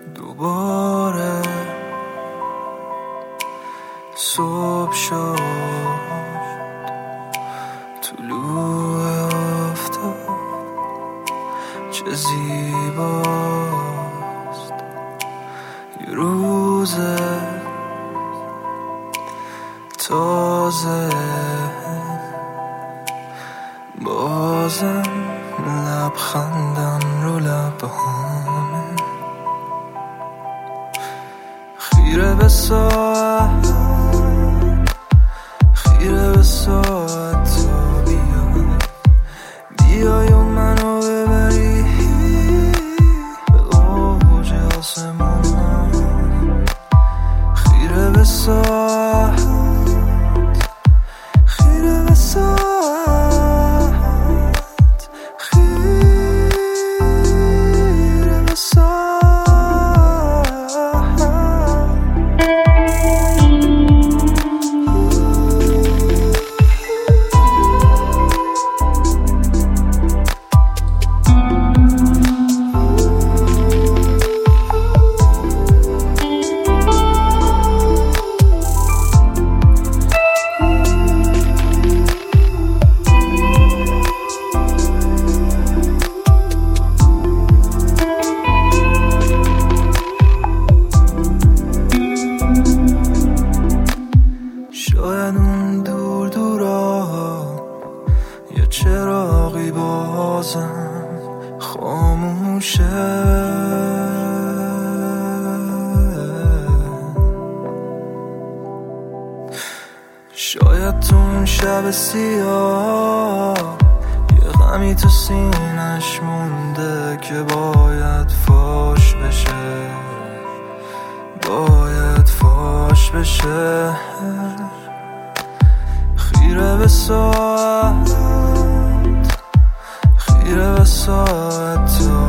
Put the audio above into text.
دوباره صبح شد، طلوع آفتاب چه زیباست. یه روز تازه بازم لبخندم رو لبهامه، خیره به ساعت، خیره به ساعت تا بیای و منو ببری به اوج آسمون. خیره به ساعت، خیره به ساعت، خیره به ساعت. شاید اون دور دورا یه چراغی بازم خاموشه، شاید تو اون شب سیاه یه غمی تو سینش مونده که باید فاش بشه، باید فاش بشه. خیره به ساعت، خیره به ساعت